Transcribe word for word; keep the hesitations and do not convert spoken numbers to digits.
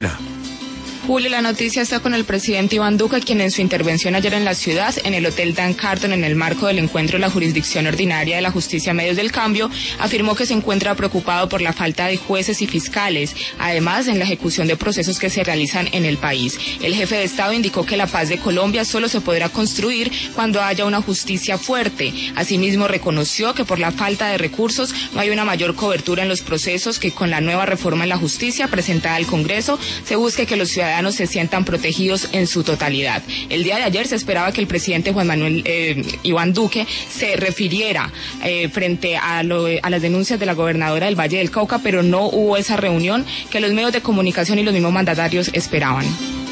Julio, la noticia está con el presidente Iván Duque, quien en su intervención ayer en la ciudad, en el Hotel Dan Carton, en el marco del encuentro de la Jurisdicción Ordinaria de la Justicia Medios del Cambio, afirmó que se encuentra preocupado por la falta de jueces y fiscales, además en la ejecución de procesos que se realizan en el país. El jefe de Estado indicó que la paz de Colombia solo se podrá construir cuando haya una justicia fuerte. Asimismo, reconoció que por la falta de recursos no hay una mayor cobertura en los procesos, que con la nueva reforma en la justicia presentada al Congreso se busque que los ciudadanos se sientan protegidos en su totalidad. El día de ayer se esperaba que el presidente Juan Manuel eh, Iván Duque se refiriera eh, frente a, lo, a las denuncias de la gobernadora del Valle del Cauca, pero no hubo esa reunión que los medios de comunicación y los mismos mandatarios esperaban.